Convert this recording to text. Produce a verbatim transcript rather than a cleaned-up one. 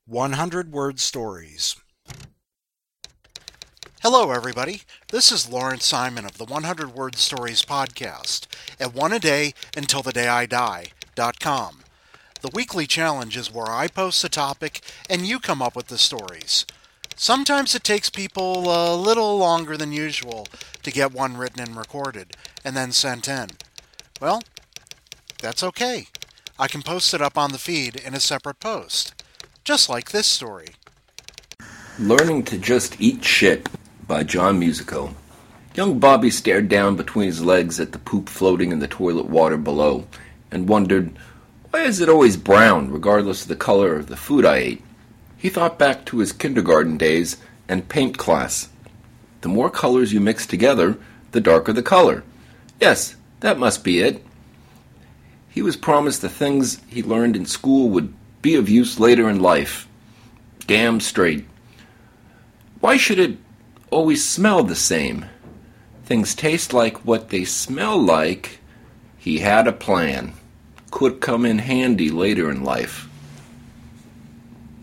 one hundred word stories. Hello, everybody. This is Lawrence Simon of the one hundred word stories podcast at one a day until the day I die dot com. The weekly challenge is where I post a topic and you come up with the stories. Sometimes it takes people a little longer than usual to get one written and recorded and then sent in. Well, that's okay. I can post it up on the feed in a separate post. Just like this story. Learning to Just Eat Shit by John Musico. Young Bobby stared down between his legs at the poop floating in the toilet water below and wondered, why is it always brown regardless of the color of the food I ate? He thought back to his kindergarten days and paint class. The more colors you mix together, the darker the color. Yes, that must be it. He was promised the things he learned in school would be of use later in life. Damn straight. Why should it always smell the same? Things taste like what they smell like. He had a plan. Could come in handy later in life.